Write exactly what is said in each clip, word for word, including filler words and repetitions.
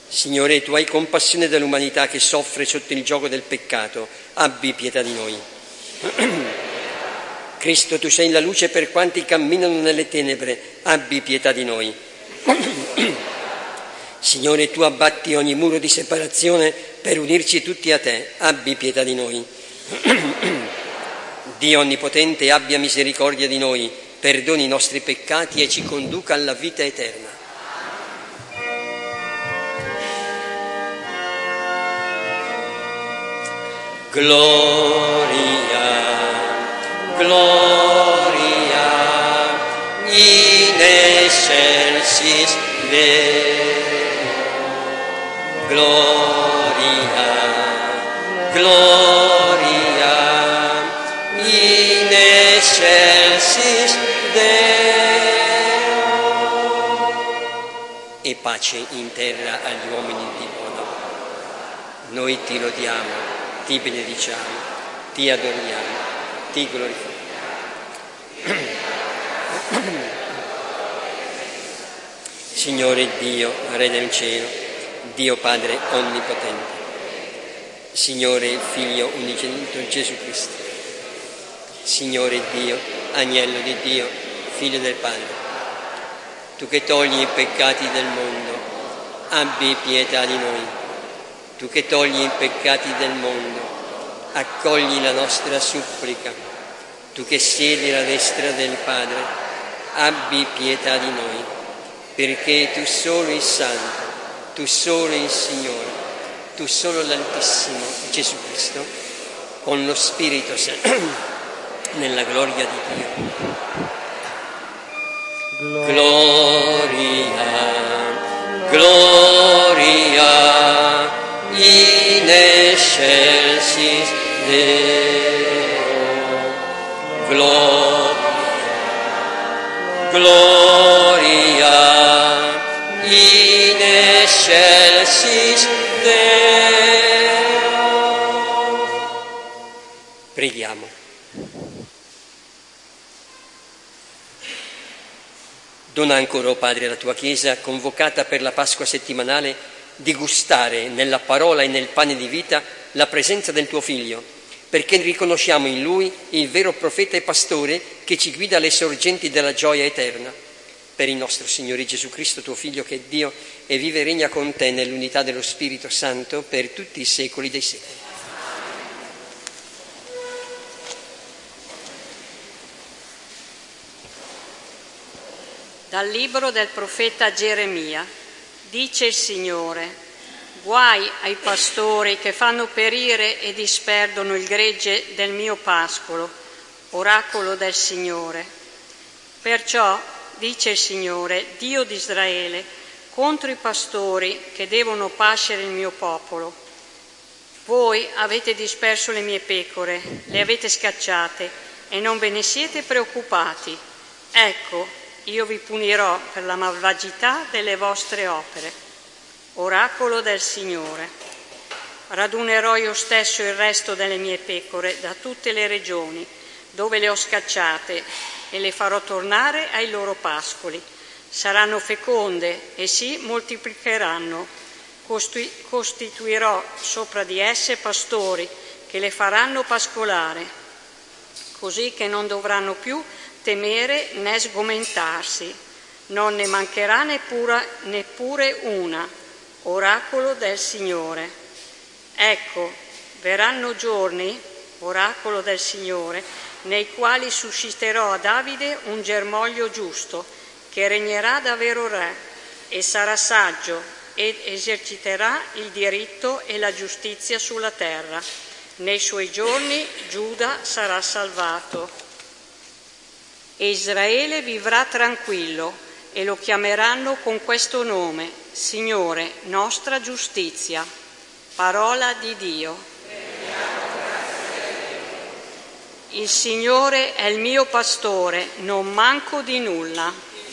Signore, tu hai compassione dell'umanità che soffre sotto il giogo del peccato, abbi pietà di noi. Cristo, tu sei la luce per quanti camminano nelle tenebre, abbi pietà di noi. Signore, tu abbatti ogni muro di separazione per unirci tutti a te, abbi pietà di noi. Dio Onnipotente, abbia misericordia di noi, perdoni i nostri peccati e ci conduca alla vita eterna. Gloria, gloria, in excelsis Deo. Gloria, gloria, in excelsis Deo. E pace in terra agli uomini di buona. Noi ti lodiamo, ti benediciamo, ti adoriamo, ti glorifichiamo. Signore Dio, Re del cielo, Dio Padre Onnipotente, Signore Figlio unigenito Gesù Cristo, Signore Dio, Agnello di Dio, Figlio del Padre, tu che togli i peccati del mondo, abbi pietà di noi. Tu che togli i peccati del mondo, accogli la nostra supplica. Tu che siedi alla destra del Padre, abbi pietà di noi, perché tu solo il Santo, tu solo il Signore, tu solo l'Altissimo Gesù Cristo, con lo Spirito Santo, nella gloria di Dio. Gloria, gloria, in excelsis Deo. Gloria, gloria, in excelsis Deo. Preghiamo. Dona ancora, o Padre, alla tua Chiesa, convocata per la Pasqua settimanale, di gustare nella parola e nel pane di vita la presenza del tuo Figlio, perché riconosciamo in Lui il vero profeta e pastore che ci guida alle sorgenti della gioia eterna. Per il nostro Signore Gesù Cristo, tuo Figlio, che è Dio e vive e regna con te nell'unità dello Spirito Santo per tutti i secoli dei secoli. Dal libro del profeta Geremia. Dice il Signore: guai ai pastori che fanno perire e disperdono il gregge del mio pascolo, oracolo del Signore. Perciò, dice il Signore, Dio di Israele, contro i pastori che devono pascere il mio popolo. Voi avete disperso le mie pecore, le avete scacciate e non ve ne siete preoccupati. Ecco, io vi punirò per la malvagità delle vostre opere. Oracolo del Signore. Radunerò io stesso il resto delle mie pecore da tutte le regioni dove le ho scacciate e le farò tornare ai loro pascoli. Saranno feconde e si moltiplicheranno. Costui- costituirò sopra di esse pastori che le faranno pascolare, così che non dovranno più temere né sgomentarsi, non ne mancherà neppure, neppure una, oracolo del Signore. Ecco, verranno giorni, oracolo del Signore, nei quali susciterò a Davide un germoglio giusto, che regnerà da vero re, e sarà saggio, ed eserciterà il diritto e la giustizia sulla terra. Nei suoi giorni Giuda sarà salvato. E Israele vivrà tranquillo, e lo chiameranno con questo nome: Signore, nostra giustizia. Parola di Dio. Il Signore è il mio pastore, non manco di nulla.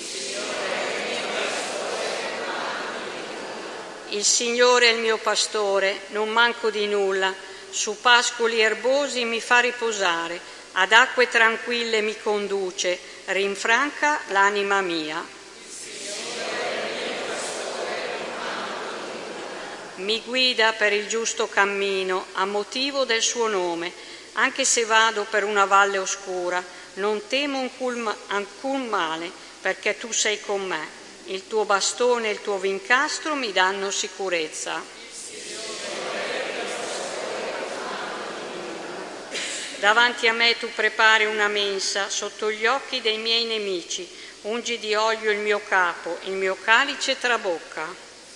Il Signore è il mio pastore, non manco di nulla. Su pascoli erbosi mi fa riposare. Ad acque tranquille mi conduce, rinfranca l'anima mia. mi guida per il giusto cammino a motivo del suo nome. Anche se vado per una valle oscura, non temo alcun male, perché tu sei con me. Il tuo bastone e il tuo vincastro mi danno sicurezza. Davanti a me tu prepari una mensa sotto gli occhi dei miei nemici, ungi di olio il mio capo, il mio calice trabocca.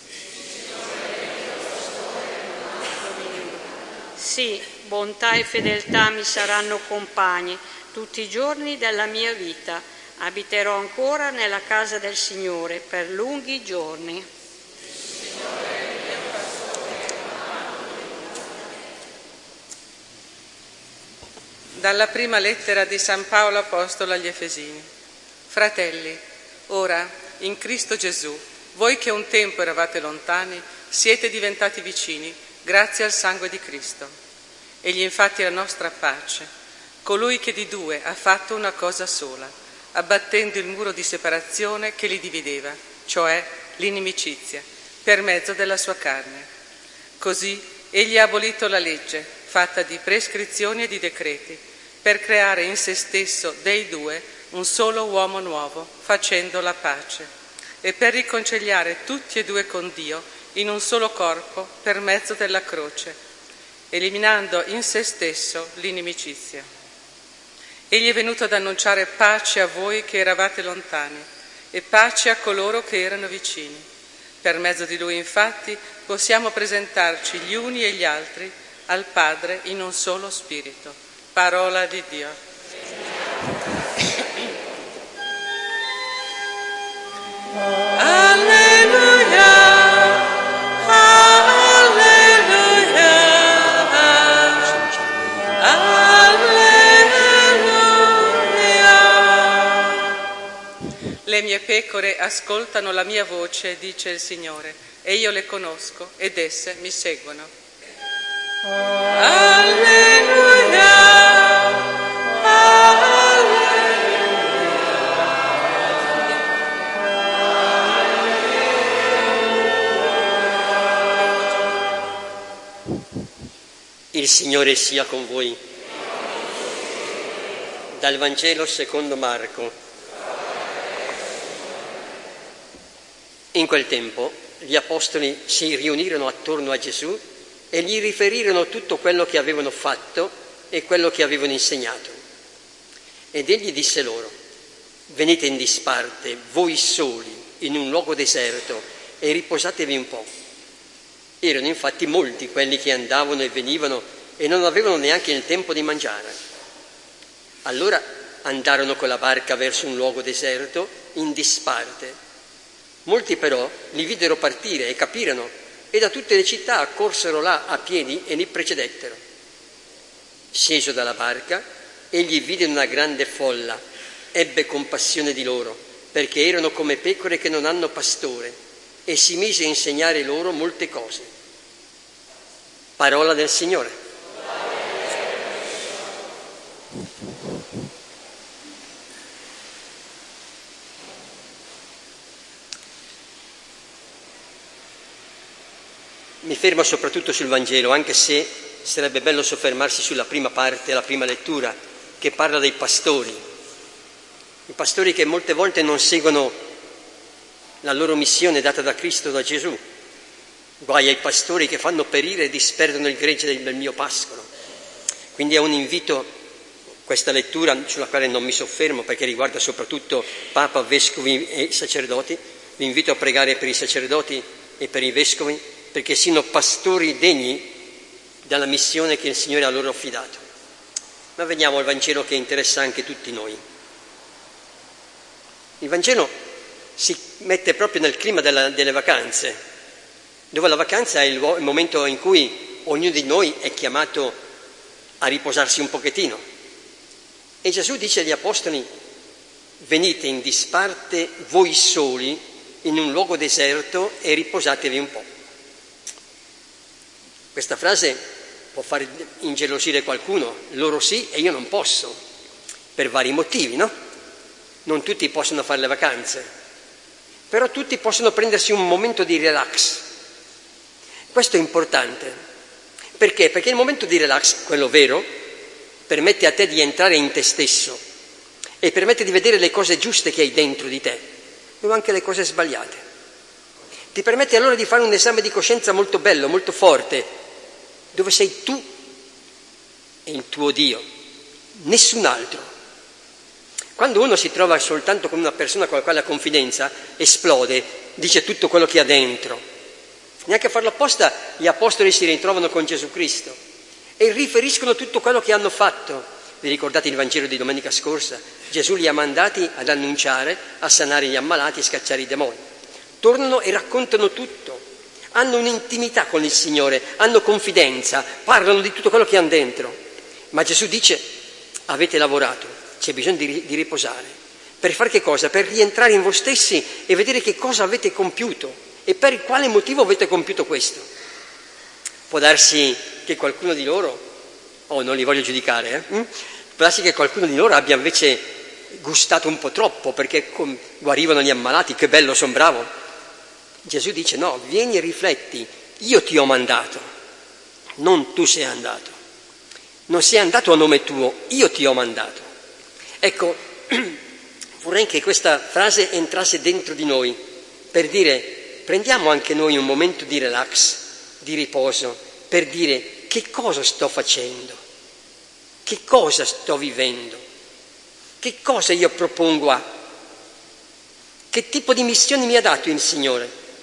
Sì, bontà e fedeltà mi saranno compagni tutti i giorni della mia vita. Abiterò ancora nella casa del Signore per lunghi giorni. Dalla prima lettera di San Paolo Apostolo agli Efesini. Fratelli, ora, in Cristo Gesù, voi che un tempo eravate lontani, siete diventati vicini grazie al sangue di Cristo. Egli infatti è la nostra pace, colui che di due ha fatto una cosa sola, abbattendo il muro di separazione che li divideva, cioè l'inimicizia, per mezzo della sua carne. Così egli ha abolito la legge, fatta di prescrizioni e di decreti, per creare in se stesso dei due un solo uomo nuovo, facendo la pace, e per riconciliare tutti e due con Dio in un solo corpo per mezzo della croce, eliminando in se stesso l'inimicizia. Egli è venuto ad annunciare pace a voi che eravate lontani e pace a coloro che erano vicini. Per mezzo di Lui, infatti, possiamo presentarci gli uni e gli altri al Padre in un solo spirito. Parola di Dio. Alleluia, alleluia, alleluia. Le mie pecore ascoltano la mia voce, dice il Signore, e io le conosco ed esse mi seguono. Alleluia. Il Signore sia con voi. Dal Vangelo secondo Marco. In quel tempo gli apostoli si riunirono attorno a Gesù e gli riferirono tutto quello che avevano fatto e quello che avevano insegnato. Ed egli disse loro: venite in disparte, voi soli, in un luogo deserto, e riposatevi un po'. Erano infatti molti quelli che andavano e venivano e non avevano neanche il tempo di mangiare. Allora andarono con la barca verso un luogo deserto, in disparte. Molti però li videro partire e capirono, e da tutte le città accorsero là a piedi e li precedettero. Sceso dalla barca, egli vide una grande folla, ebbe compassione di loro, perché erano come pecore che non hanno pastore, e si mise a insegnare loro molte cose. Parola del Signore. Mi fermo soprattutto sul Vangelo, anche se sarebbe bello soffermarsi sulla prima parte, la prima lettura, che parla dei pastori. I pastori che molte volte non seguono la loro missione data da Cristo, da Gesù. Guai ai pastori che fanno perire e disperdono il gregge del mio pascolo. Quindi è un invito, questa lettura sulla quale non mi soffermo perché riguarda soprattutto Papa, Vescovi e sacerdoti. Vi invito a pregare per i sacerdoti e per i vescovi perché siano pastori degni della missione che il Signore ha loro affidato. Ma veniamo al Vangelo che interessa anche tutti noi. Il Vangelo si mette proprio nel clima della, delle vacanze, dove la vacanza è il, il momento in cui ognuno di noi è chiamato a riposarsi un pochettino. E Gesù dice agli apostoli: venite in disparte voi soli in un luogo deserto e riposatevi un po'. Questa frase può far ingelosire qualcuno, loro sì e io non posso, per vari motivi, no? Non tutti possono fare le vacanze. Però tutti possono prendersi un momento di relax. Questo è importante. Perché? Perché il momento di relax, quello vero, permette a te di entrare in te stesso e permette di vedere le cose giuste che hai dentro di te, ma anche le cose sbagliate. Ti permette allora di fare un esame di coscienza molto bello, molto forte, dove sei tu e il tuo Dio, nessun altro. Quando uno si trova soltanto con una persona con la quale ha confidenza, esplode, dice tutto quello che ha dentro. Neanche a farlo apposta gli apostoli si ritrovano con Gesù Cristo e riferiscono tutto quello che hanno fatto. Vi ricordate il Vangelo di domenica scorsa? Gesù li ha mandati ad annunciare, a sanare gli ammalati e scacciare i demoni. Tornano e raccontano tutto, hanno un'intimità con il Signore, hanno confidenza, parlano di tutto quello che hanno dentro. Ma Gesù dice, avete lavorato, c'è bisogno di, di riposare. Per fare che cosa? Per rientrare in voi stessi e vedere che cosa avete compiuto e per quale motivo avete compiuto questo. Può darsi che qualcuno di loro, oh non li voglio giudicare, eh? può darsi che qualcuno di loro abbia invece gustato un po' troppo perché guarivano gli ammalati, che bello, son bravo. Gesù dice no, vieni e rifletti, io ti ho mandato, non tu sei andato. Non sei andato a nome tuo, io ti ho mandato. Ecco, vorrei che questa frase entrasse dentro di noi per dire prendiamo anche noi un momento di relax, di riposo, per dire che cosa sto facendo, che cosa sto vivendo, che cosa io propongo a, che tipo di missione mi ha dato il Signore,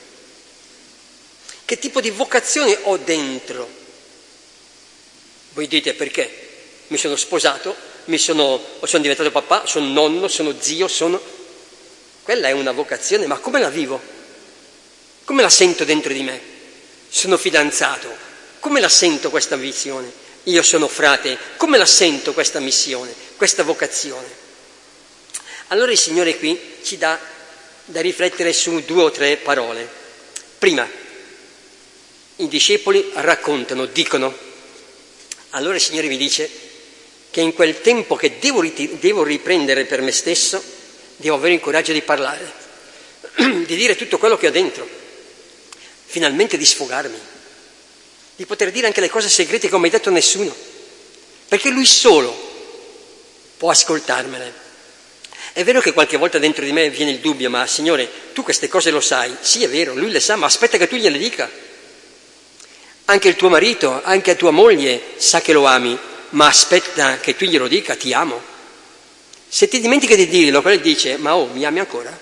che tipo di vocazione ho dentro. Voi dite perché? Mi sono sposato, mi sono, sono diventato papà, sono nonno, sono zio, sono... Quella è una vocazione, ma come la vivo? Come la sento dentro di me? Sono fidanzato, come la sento questa missione? Io sono frate, come la sento questa missione, questa vocazione? Allora il Signore qui ci dà da riflettere su due o tre parole. Prima, i discepoli raccontano, dicono. Allora il Signore mi dice che in quel tempo che devo, rit- devo riprendere per me stesso, devo avere il coraggio di parlare, di dire tutto quello che ho dentro, finalmente di sfogarmi, di poter dire anche le cose segrete che non mi ha detto nessuno, perché Lui solo può ascoltarmele. È vero che qualche volta dentro di me viene il dubbio, ma Signore, tu queste cose lo sai? Sì, è vero, Lui le sa, ma aspetta che tu gliele dica. Anche il tuo marito, anche tua moglie sa che lo ami, ma aspetta che tu glielo dica, ti amo. Se ti dimentichi di dirlo, quello dice, ma oh, mi ami ancora?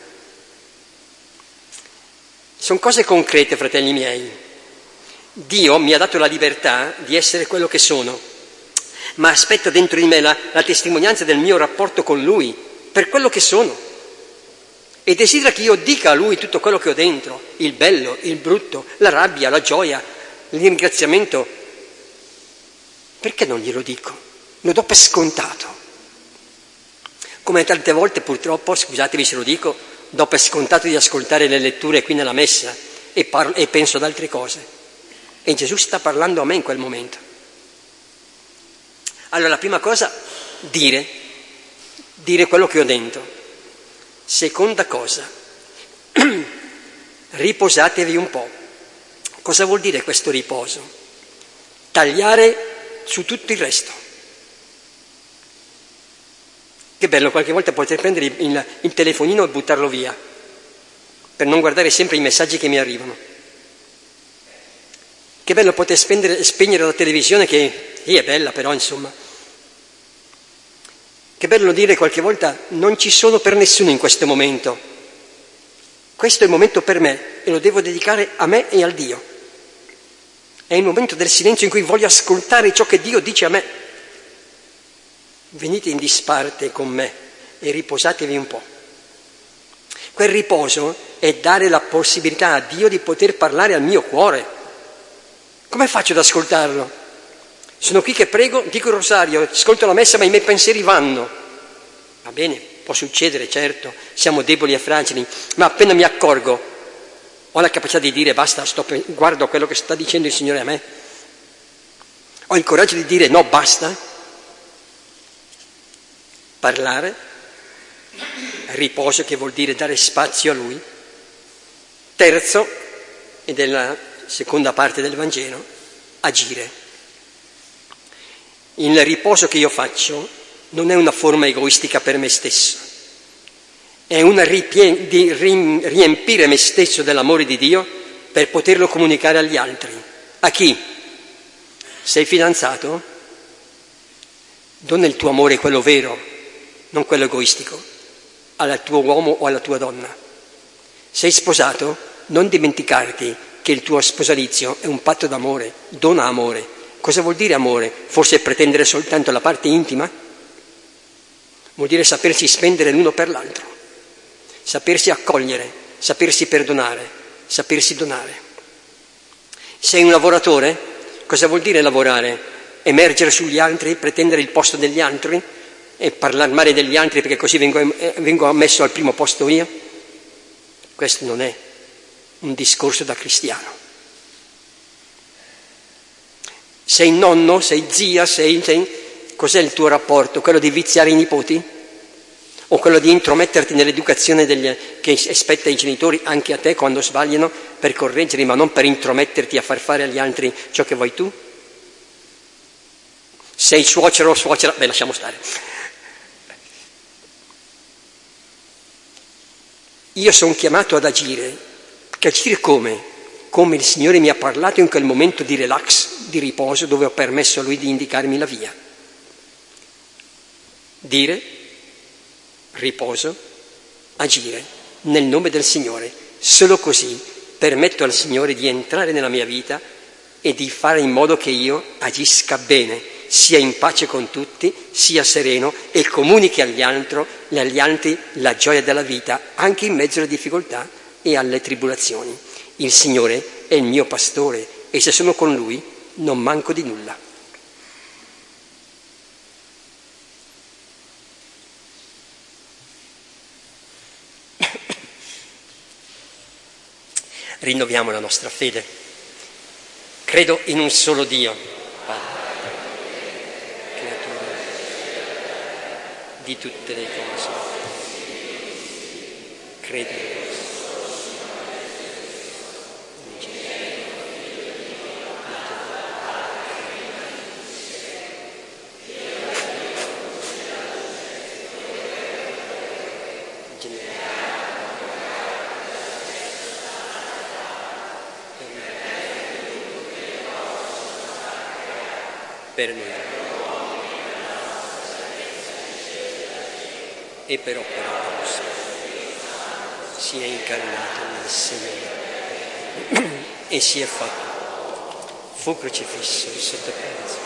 Sono cose concrete, fratelli miei. Dio mi ha dato la libertà di essere quello che sono, ma aspetta dentro di me la, la testimonianza del mio rapporto con Lui, per quello che sono. E desidera che io dica a Lui tutto quello che ho dentro, il bello, il brutto, la rabbia, la gioia, il ringraziamento. Perché non glielo dico? Lo do per scontato. Come tante volte purtroppo, scusatevi se lo dico, do per scontato di ascoltare le letture qui nella messa e, parlo, e penso ad altre cose. E Gesù sta parlando a me in quel momento. Allora la prima cosa, dire, dire quello che ho dentro. Seconda cosa, riposatevi un po'. Cosa vuol dire questo riposo? Tagliare su tutto il resto. Che bello qualche volta poter prendere il, il telefonino e buttarlo via, per non guardare sempre i messaggi che mi arrivano. Che bello poter spendere, spegnere la televisione, che sì, è bella però insomma. Che bello dire qualche volta non ci sono per nessuno in questo momento. Questo è il momento per me e lo devo dedicare a me e al Dio. È il momento del silenzio in cui voglio ascoltare ciò che Dio dice a me. Venite in disparte con me e riposatevi un po'. Quel riposo è dare la possibilità a Dio di poter parlare al mio cuore. Come faccio ad ascoltarlo? Sono qui che prego, dico il rosario, ascolto la messa, ma i miei pensieri vanno. Va bene, può succedere, certo, siamo deboli e fragili, ma appena mi accorgo ho la capacità di dire basta, sto, guardo quello che sta dicendo il Signore a me. Ho il coraggio di dire no, basta. Parlare, riposo che vuol dire dare spazio a Lui. Terzo, ed è la, seconda parte del Vangelo, agire. Il riposo che io faccio non è una forma egoistica per me stesso, è una ripie- di riempire me stesso dell'amore di Dio per poterlo comunicare agli altri. A chi? Sei fidanzato? Donna il tuo amore, quello vero, non quello egoistico, al tuo uomo o alla tua donna. Sei sposato? Non dimenticarti che il tuo sposalizio è un patto d'amore, dona amore. Cosa vuol dire amore? Forse pretendere soltanto la parte intima? Vuol dire sapersi spendere l'uno per l'altro, sapersi accogliere, sapersi perdonare, sapersi donare. Sei un lavoratore? Cosa vuol dire lavorare? Emergere sugli altri, pretendere il posto degli altri e parlare male degli altri perché così vengo, vengo messo al primo posto io? Questo non è un discorso da cristiano. Sei nonno, sei zia, sei, sei... Cos'è il tuo rapporto? Quello di viziare i nipoti? O quello di intrometterti nell'educazione degli... che spetta ai genitori, anche a te quando sbagliano, per correggerli, ma non per intrometterti a far fare agli altri ciò che vuoi tu? Sei suocero o suocera? Beh, lasciamo stare. Io sono chiamato ad agire. Che agire come? Come il Signore mi ha parlato in quel momento di relax, di riposo, dove ho permesso a Lui di indicarmi la via. Dire, riposo, agire, nel nome del Signore. Solo così permetto al Signore di entrare nella mia vita e di fare in modo che io agisca bene, sia in pace con tutti, sia sereno e comunichi agli altri, agli altri la gioia della vita, anche in mezzo alle difficoltà e alle tribolazioni. Il Signore è il mio pastore e se sono con Lui non manco di nulla. Rinnoviamo la nostra fede. Credo in un solo Dio, Padre, creatore di tutte le cose. Credo per noi e per opera nostra si è incarnato nel Signore e si è fatto, fu crocifisso sotto pranzo,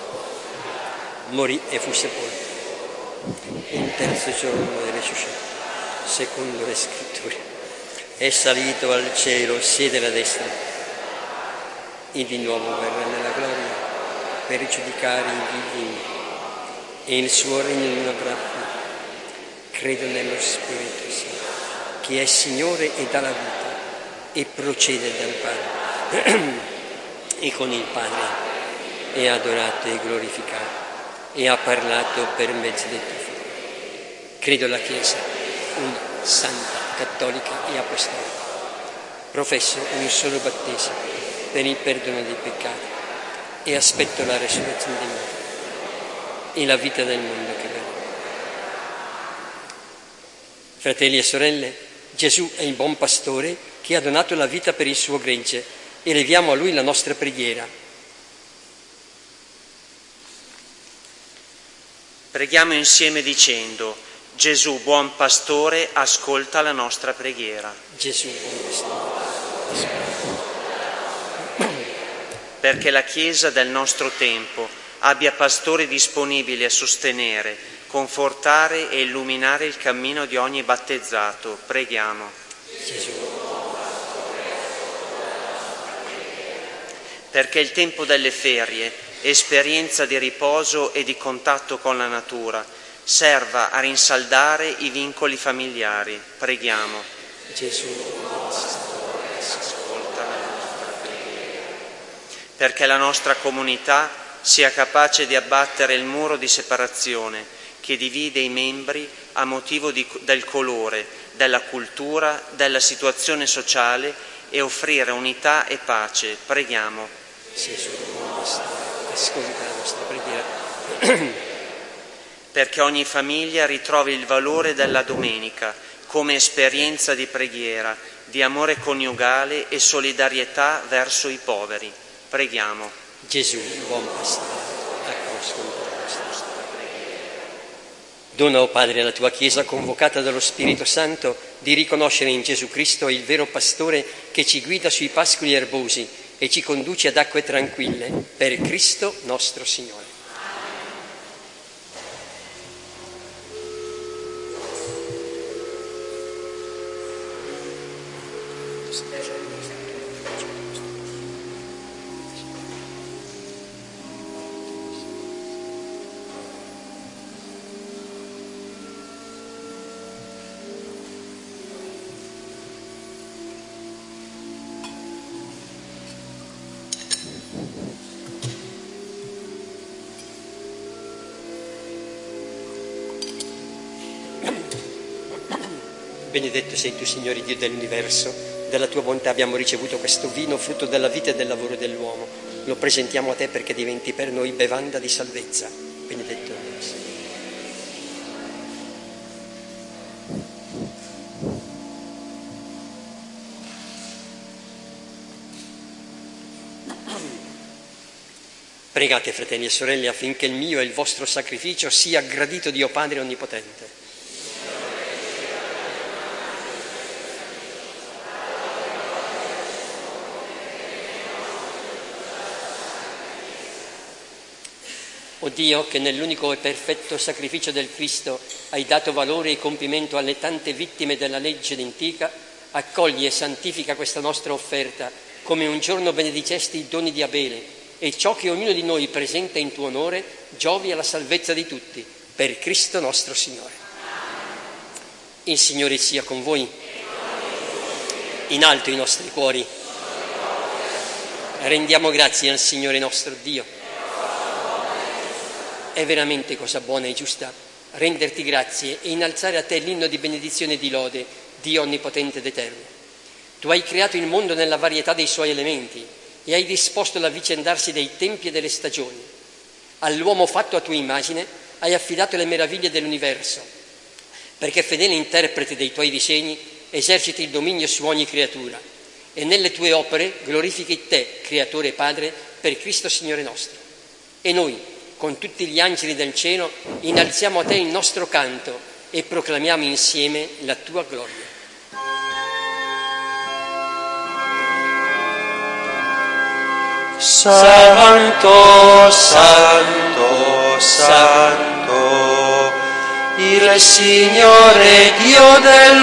morì e fu sepolto, il terzo giorno è risuscitato secondo le scritture, è salito al cielo, siede alla destra e di nuovo verrà nella gloria per giudicare i vivi e il suo regno non avrà più. Credo nello Spirito Santo, che è Signore e dà la vita e procede dal Padre e con il Padre è adorato e glorificato e ha parlato per mezzo del tuo Figlio. Credo alla Chiesa, una santa, cattolica e apostolica. Professo un solo battesimo per il perdono dei peccati e aspetto la resurrezione dei morti e la vita del mondo che verrà. Fratelli e sorelle, Gesù è il buon pastore che ha donato la vita per il suo gregge e leviamo a Lui la nostra preghiera. Preghiamo insieme dicendo: Gesù, buon pastore, ascolta la nostra preghiera. Gesù, buon pastore, ascolta. Perché la Chiesa del nostro tempo abbia pastori disponibili a sostenere, confortare e illuminare il cammino di ogni battezzato, preghiamo. Gesù. Perché il tempo delle ferie, esperienza di riposo e di contatto con la natura, serva a rinsaldare i vincoli familiari, preghiamo. Gesù. Perché la nostra comunità sia capace di abbattere il muro di separazione che divide i membri a motivo di, del colore, della cultura, della situazione sociale e offrire unità e pace. Preghiamo. Gesù, ascolta la nostra preghiera. Perché ogni famiglia ritrovi il valore della domenica come esperienza di preghiera, di amore coniugale e solidarietà verso i poveri. Preghiamo. Gesù, buon pastore, ascolta la nostra preghiera. Dona, o Padre, alla tua Chiesa convocata dallo Spirito Santo di riconoscere in Gesù Cristo il vero pastore che ci guida sui pascoli erbosi e ci conduce ad acque tranquille, per Cristo nostro Signore. Benedetto sei tu, Signore Dio dell'universo, dalla tua bontà abbiamo ricevuto questo vino, frutto della vita e del lavoro dell'uomo. Lo presentiamo a te perché diventi per noi bevanda di salvezza. Benedetto sei. Pregate, fratelli e sorelle, affinché il mio e il vostro sacrificio sia gradito Dio Padre Onnipotente. O Dio, che nell'unico e perfetto sacrificio del Cristo hai dato valore e compimento alle tante vittime della legge antica, accogli e santifica questa nostra offerta, come un giorno benedicesti i doni di Abele, e ciò che ognuno di noi presenta in tuo onore giovi alla salvezza di tutti, per Cristo nostro Signore. Il Signore sia con voi. In alto i nostri cuori. Rendiamo grazie al Signore nostro Dio. È veramente cosa buona e giusta renderti grazie e innalzare a te l'inno di benedizione e di lode, Dio onnipotente ed eterno. Tu hai creato il mondo nella varietà dei suoi elementi e hai disposto l'avvicendarsi dei tempi e delle stagioni. All'uomo fatto a tua immagine hai affidato le meraviglie dell'universo, perché fedele interprete dei tuoi disegni eserciti il dominio su ogni creatura e nelle tue opere glorifichi te, Creatore e Padre, per Cristo Signore nostro. E noi, con tutti gli angeli del cielo, innalziamo a te il nostro canto e proclamiamo insieme la tua gloria. Santo, Santo, Santo, il Signore Dio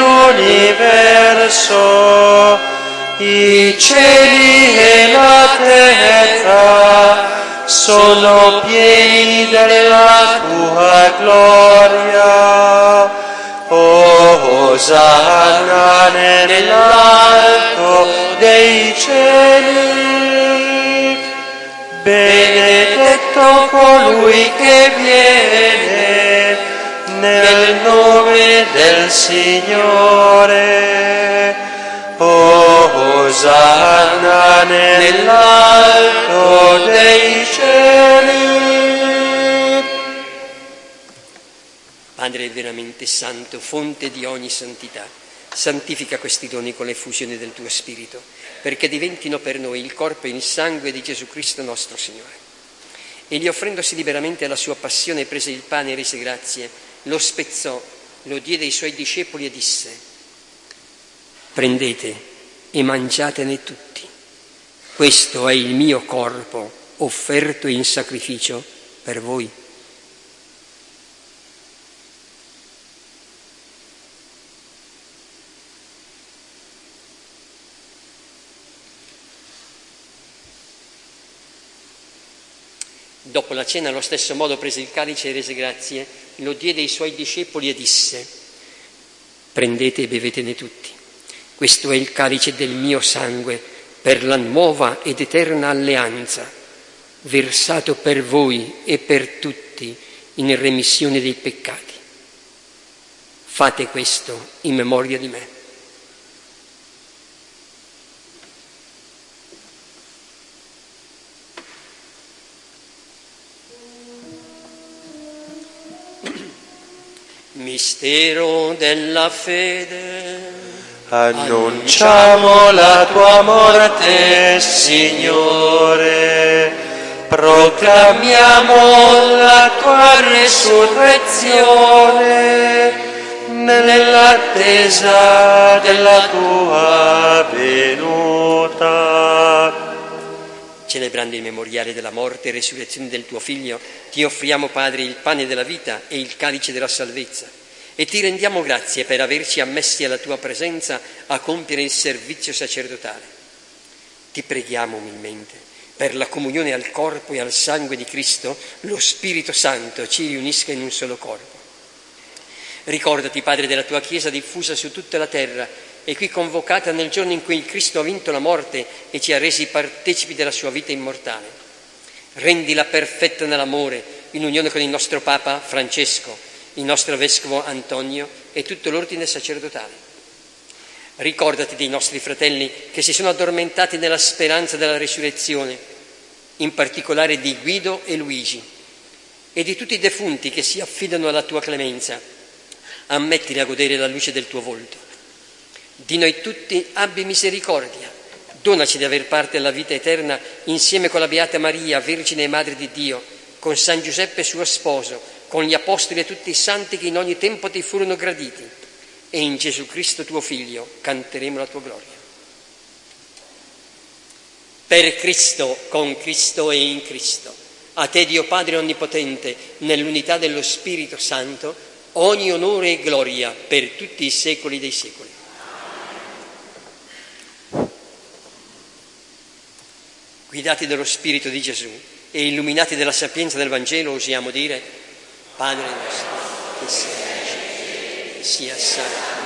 dell'universo, i cieli e la terra sono pieni della tua gloria. Osanna nell'alto dei cieli, benedetto colui che viene nel nome del Signore. Osanna nell'alto dei cieli. Padre veramente santo, fonte di ogni santità, santifica questi doni con l'effusione del tuo Spirito, perché diventino per noi il corpo e il sangue di Gesù Cristo nostro Signore. Egli, offrendosi liberamente alla sua passione, prese il pane e rese grazie, lo spezzò, lo diede ai suoi discepoli e disse: prendete e mangiatene tutti. Questo è il mio corpo, offerto in sacrificio per voi. Dopo la cena, allo stesso modo, prese il calice e rese grazie, lo diede ai suoi discepoli e disse: prendete e bevetene tutti. Questo è il calice del mio sangue per la nuova ed eterna alleanza, versato per voi e per tutti in remissione dei peccati. Fate questo in memoria di me. Mistero della fede. Annunciamo la tua morte, Signore, proclamiamo la tua resurrezione nell'attesa della tua venuta. Celebrando il memoriale della morte e resurrezione del tuo Figlio, ti offriamo, Padre, il pane della vita e il calice della salvezza e ti rendiamo grazie per averci ammessi alla tua presenza a compiere il servizio sacerdotale. Ti preghiamo umilmente per la comunione al corpo e al sangue di Cristo, lo Spirito Santo ci riunisca in un solo corpo. Ricordati, Padre, della tua Chiesa diffusa su tutta la terra e qui convocata nel giorno in cui il Cristo ha vinto la morte e ci ha resi partecipi della sua vita immortale. Rendila perfetta nell'amore, in unione con il nostro Papa Francesco, il nostro Vescovo Antonio e tutto l'ordine sacerdotale. Ricordati dei nostri fratelli che si sono addormentati nella speranza della risurrezione, in particolare di Guido e Luigi, e di tutti i defunti che si affidano alla tua clemenza. Ammettili a godere la luce del tuo volto. Di noi tutti abbi misericordia, donaci di aver parte alla vita eterna insieme con la Beata Maria, Vergine e Madre di Dio, con San Giuseppe suo sposo, con gli Apostoli e tutti i santi che in ogni tempo ti furono graditi, e in Gesù Cristo tuo Figlio canteremo la tua gloria. Per Cristo, con Cristo e in Cristo, a te Dio Padre Onnipotente, nell'unità dello Spirito Santo, ogni onore e gloria per tutti i secoli dei secoli. Guidati dallo Spirito di Gesù e illuminati dalla sapienza del Vangelo, osiamo dire: Padre nostro, che sei in cielo, sia santificato,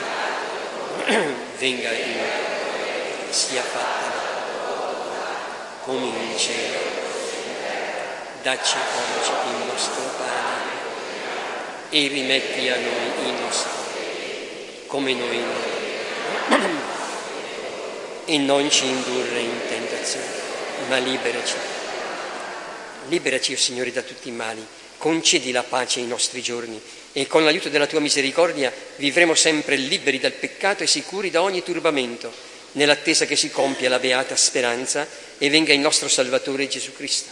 venga in noi, sia fatta la tua volontà, come in cielo. Dacci oggi il nostro pane e rimetti a noi i nostri, come noi noi. E non ci indurre in tentazione, ma liberaci. Liberaci, o Signore, da tutti i mali, concedi la pace ai nostri giorni e con l'aiuto della tua misericordia vivremo sempre liberi dal peccato e sicuri da ogni turbamento, nell'attesa che si compia la beata speranza e venga il nostro Salvatore Gesù Cristo.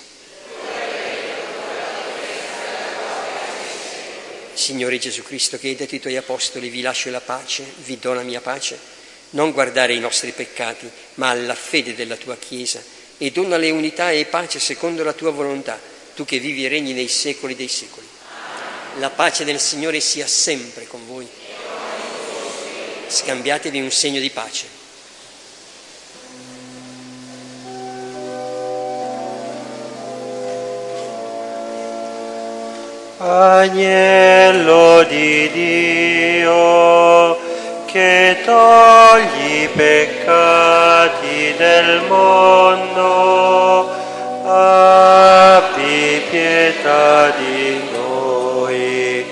Signore Gesù Cristo, che hai detto ai tuoi apostoli: vi lascio la pace, vi do la mia pace, non guardare ai nostri peccati, ma alla fede della tua Chiesa, e donale unità e pace secondo la tua volontà, tu che vivi e regni nei secoli dei secoli. La pace del Signore sia sempre con voi. Scambiatevi un segno di pace. Agnello di Dio, che togli i peccati del mondo, abbi pietà di noi.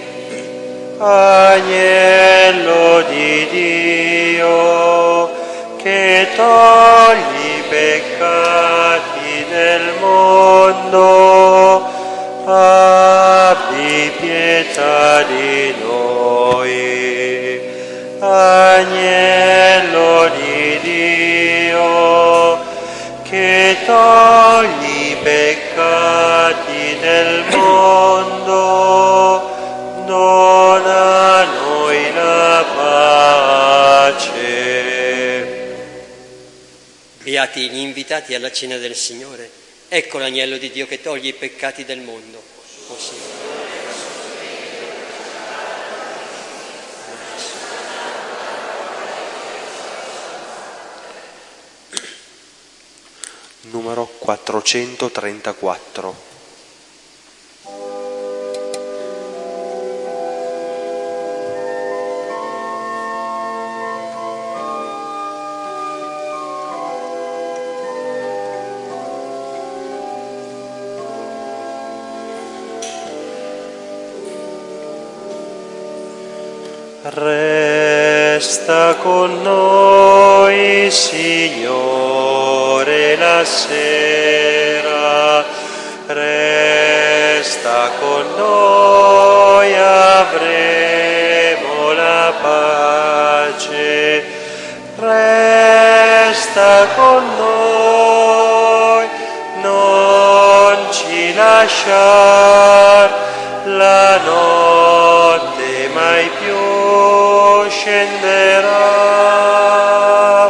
Agnello di Dio, che togli i peccati del mondo, abbi pietà di noi. Agnello di Dio, che togli i peccati del mondo, dona a noi la pace. Beati gli invitati alla cena del Signore. Ecco l'agnello di Dio che toglie i peccati del mondo. Oh Signore. Numero quattrocentotrentaquattro. Resta con noi, Signore, la sera, resta con noi a breve. lasciar la notte mai più scenderà,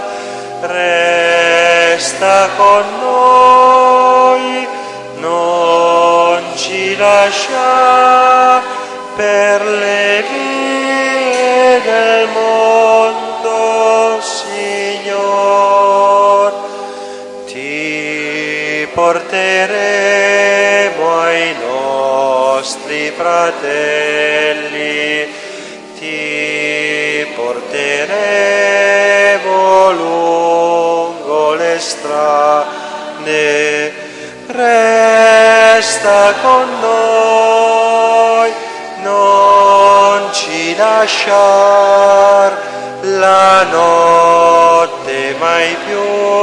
resta con noi, non ci lascia per le vie del mondo, Signor. Ti porteremo ai nostri fratelli, ti porteremo lungo le strade, resta con noi, non ci lasciar la notte mai più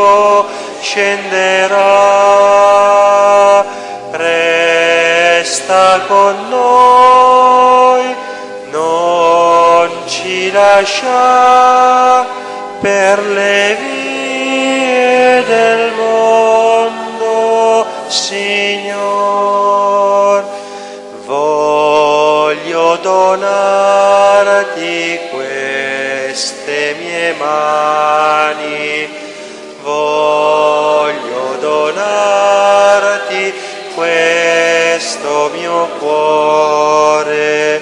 scenderà, resta con noi, non ci lascia per le vie del mondo, Signor. Voglio donarti queste mie mani, voglio donarti questo mio cuore,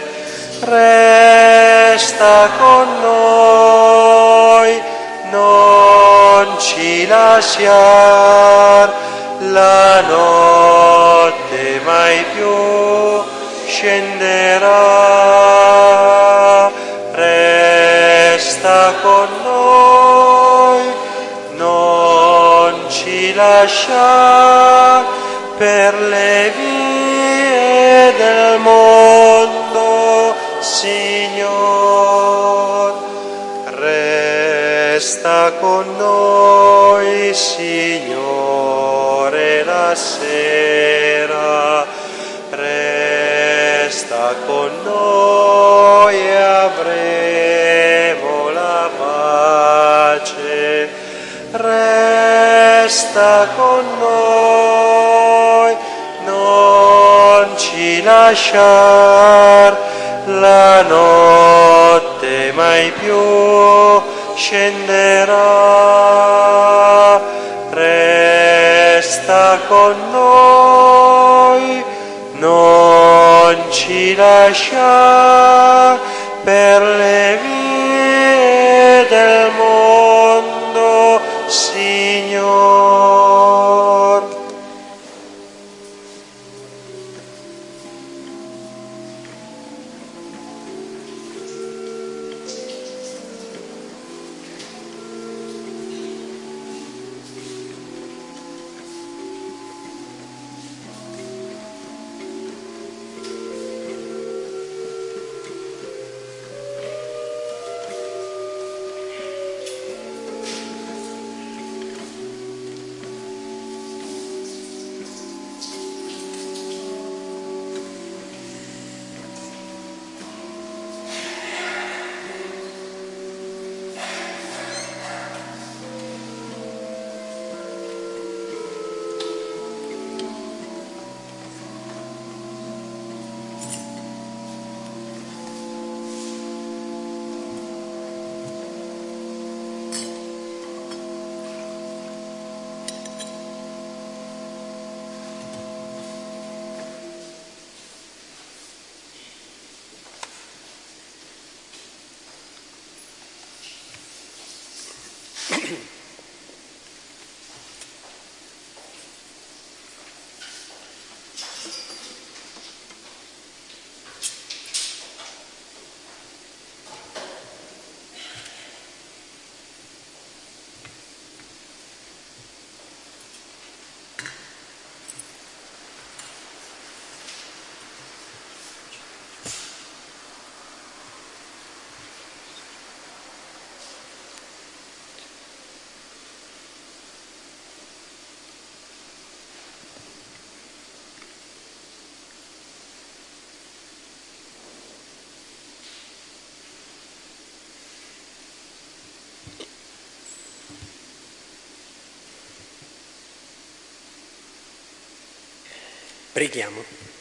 resta con noi, non ci lasciar la notte mai più scenderà, resta con noi, non ci lascia per le vie del mondo, Signor. Resta con noi, Signore, la sera, resta con noi e avremo la pace, resta con noi, non ci lasciar la notte mai più scenderà, resta con noi, non ci lascia per le vie del mondo, Signor. Preghiamo.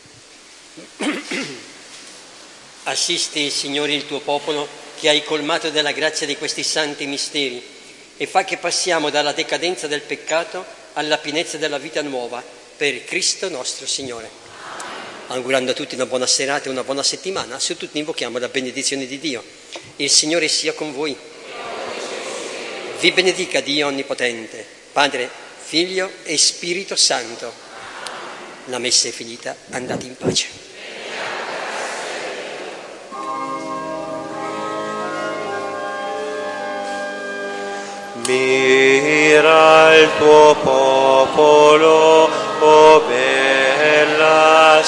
Assisti, Signore, il tuo popolo che hai colmato della grazia di questi santi misteri e fa che passiamo dalla decadenza del peccato alla pienezza della vita nuova per Cristo nostro Signore. Augurando a tutti una buona serata e una buona settimana, su tutti invochiamo la benedizione di Dio. Il Signore sia con voi. Vi benedica Dio Onnipotente, Padre, Figlio e Spirito Santo. La messa è finita, andate in pace. Mira il tuo popolo, o bella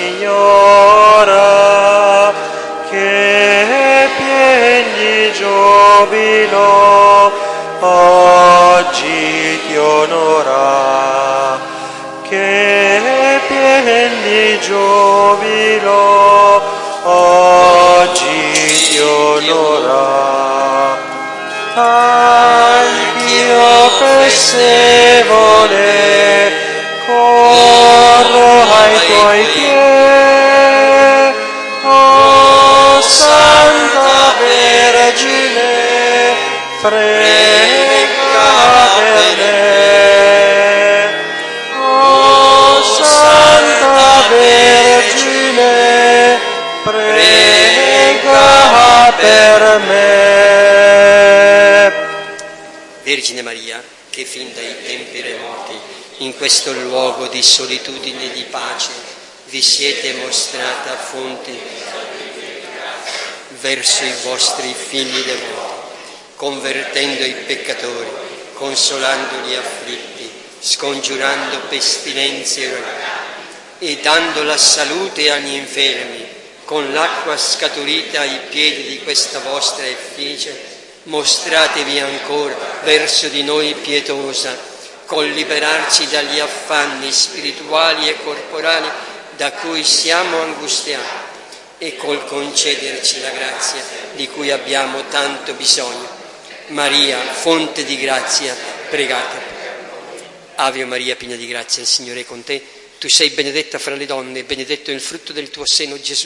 Signora, che pien di giubilo oggi ti onora, che pien di giubilo oggi ti onora. Anch'io persevole corro ai tuoi piedi, o Santa Vergine, prega per me. O Santa Vergine, prega per me. Vergine Maria, che fin dai tempi remoti, in questo luogo di solitudine e di pace, vi siete mostrata fonte verso i vostri figli devoti, convertendo i peccatori, consolando gli afflitti, scongiurando pestilenze e dando la salute agli infermi, con l'acqua scaturita ai piedi di questa vostra effigie, mostratevi ancora verso di noi pietosa, col liberarci dagli affanni spirituali e corporali da cui siamo angustiati e col concederci la grazia di cui abbiamo tanto bisogno. Maria, fonte di grazia, pregate. Ave Maria, piena di grazia, il Signore è con te. Tu sei benedetta fra le donne e benedetto è il frutto del tuo seno, Gesù.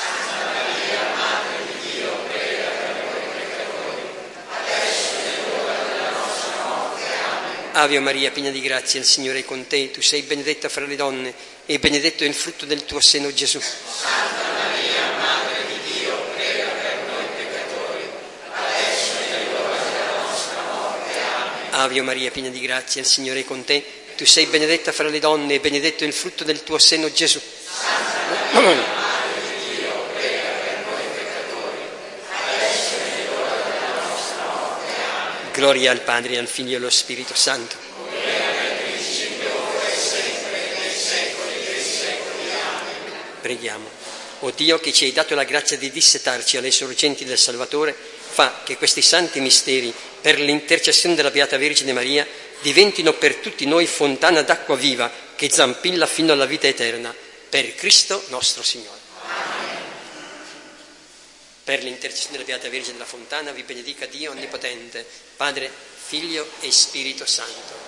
Ave Maria, piena di grazia, il Signore è con te. Tu sei benedetta fra le donne e benedetto è il frutto del tuo seno, Gesù. Santa Maria, Madre di Dio, prega per noi peccatori, adesso è l'ora della nostra morte. Amen. Ave Maria, piena di grazia, il Signore è con te. Tu sei benedetta fra le donne e benedetto è il frutto del tuo seno, Gesù. Santa Maria, Madre di Dio, prega per noi peccatori, adesso è l'ora della nostra morte. Amen. Gloria al Padre, al Figlio e allo Spirito Santo. Preghiamo. O Dio, che ci hai dato la grazia di dissetarci alle sorgenti del Salvatore, fa che questi santi misteri, per l'intercessione della Beata Vergine Maria, diventino per tutti noi fontana d'acqua viva che zampilla fino alla vita eterna. Per Cristo nostro Signore. Amen. Per l'intercessione della Beata Vergine della Fontana vi benedica Dio Onnipotente, Padre, Figlio e Spirito Santo.